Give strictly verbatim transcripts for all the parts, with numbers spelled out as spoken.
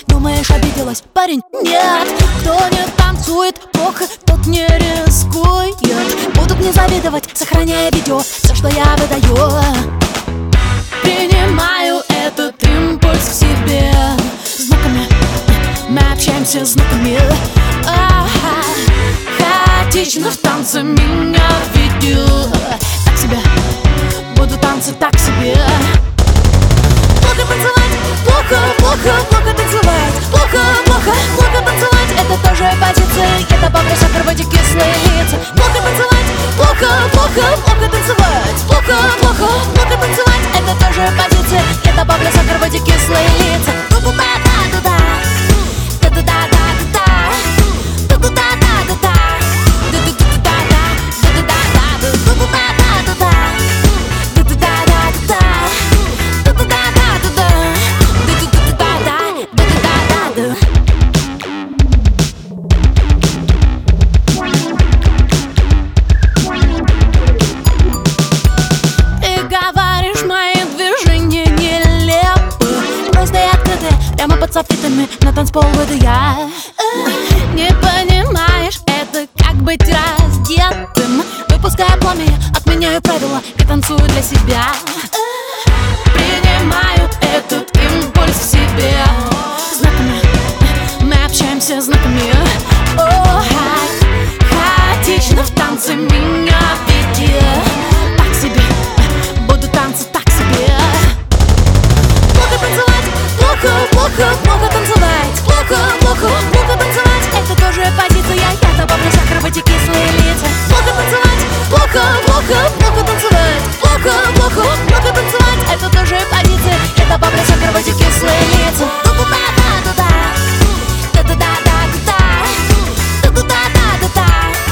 Думаешь, обиделась? Парень, нет. Кто не танцует плохо, тот не рискует. Будут не завидовать, сохраняя видео все, что я выдаю. Принимаю этот импульс к себе. Знаками мы общаемся знаками. А-ха. Хаотично в танце меня ведет. Так себе, буду танцы так себе. Плохо танцевать, плохо, плохо, плохо танцевать. Плохо, плохо, плохо танцевать. Это тоже позиция, это бабля, сахар, водик, кислые лица. Плохо танцевать, плохо, плохо, плохо танцевать. Плохо, плохо, плохо танцевать. Это тоже позиция, это бабля, сахар, водик, кислые лица. Ту-ту-та-та-та-та, та-та-та-та-та, ту-ту-та-та-та-та, ту-ту-та-та-та, ту-ту-та-та-та-та, ту-ту-та-та-та, под софитами на танцпол выйду я. Не понимаешь, это как быть раздетым. Выпуская пламя, отменяю правила и танцую для себя. Принимаю этот импульс в себе. Знаками мы общаемся знаками. О, хаотично в танце меня ведет. Так себе, буду танцы так себе. Плохо танцевать, плохо, плохо, плохо танцевать. Плохо, плохо, плохо танцевать. Это тоже позиция, я добавлю сахар в эти кислые лица. Плохо танцевать, плохо, плохо, плохо танцевать. Плохо, плохо, плохо танцевать. Это тоже позиция, я добавлю сахар в эти кислые лица. Ту-ту-та-та-та-та, та-та-та-та-та, та-та-та-та-та,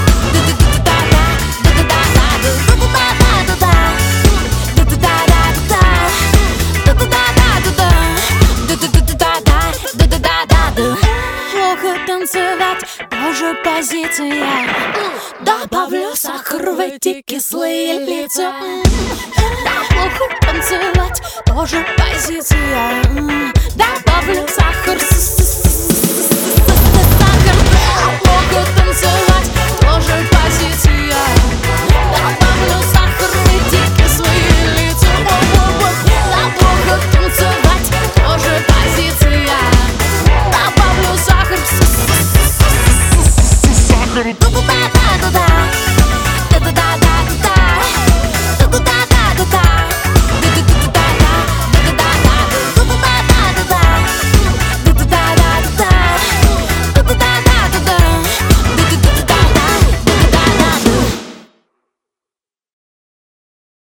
плохо танцевать, тоже позиция. Добавлю сахар в эти кислые лица. Плохо танцевать, тоже позиция. Добавлю сахар.